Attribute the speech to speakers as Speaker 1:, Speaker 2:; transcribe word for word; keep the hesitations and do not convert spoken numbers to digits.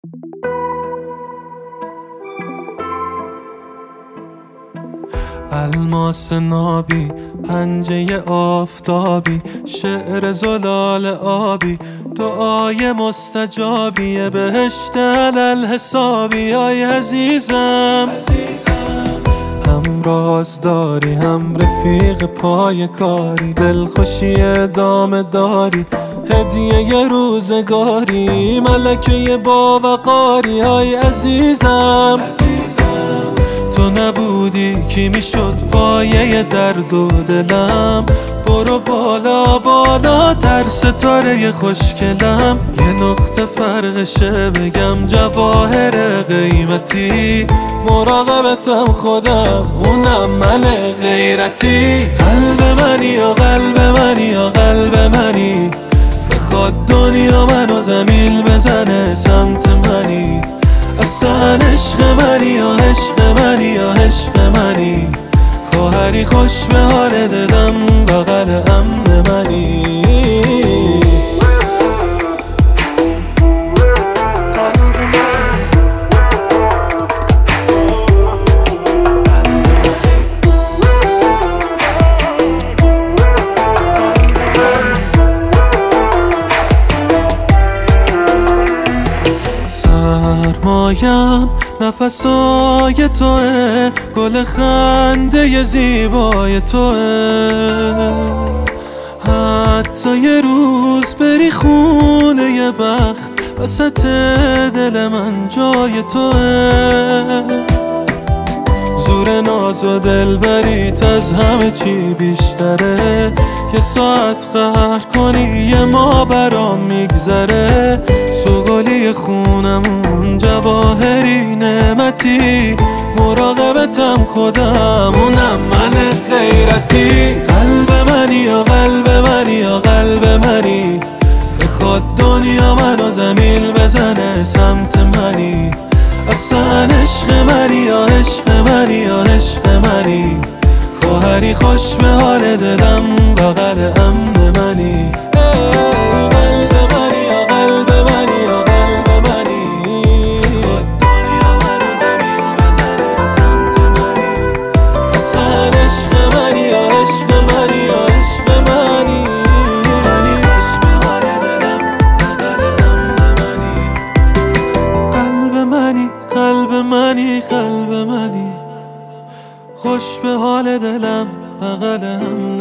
Speaker 1: الماس نابی، پنجه آفتابی، شعر زلال آبی، دعای مستجابی، بهشت علل حسابی. آی عزیزم هم رازداری، هم رفیق پای کاری، دلخوشی ادامه داری، هدیه ی روزگاری، ملکه باوقاری. آی عزیزم تو نبودی کی میشد پایه درد و دلم. برو بالا بالا تر ستاره خوشگلم، یه نقطه فرقشه بگم جواهر قیمتی، مراقبتم خودم اونم من غیرتی. قلب منی یا قلب منی یا قلب منی، بخواد دنیا منو زمین بزنه سمت منی. اصلا عشق منی یا عشق منی یا عشق منی، خواهری خوش به حال دلم بغل امن منی. سرمایم نفسای توه، گل خنده ی زیبای توه. حتی یه روز بری خونه ی بخت، وسط دل من جای توه. زور ناز و دلبریت از همه چی بیشتره، یه ساعت قهر کنی یه ما برام میگذره. سوگلی خونمون جواهری نعمتی، مراقبتم خودم اونم من غیرتی. قلب منی یا قلب منی یا قلب منی، بخواد دنیا منو زمین بزنه سمت منی. اصلا عشق منی یا عشق منی یا عشق منی، خواهری خوش به حال دلم بغل امن منی. قلب منی یا قلب منی یا قلب منی، بخواد دنیا منو زمین بزنه سمت منی. اصلا عشق منی یا عشق منی یا عشق منی، خوش به حال دلم بغل امن منی. قلب منی قلب منی قلب منی، خوش به حال دلم بغل هم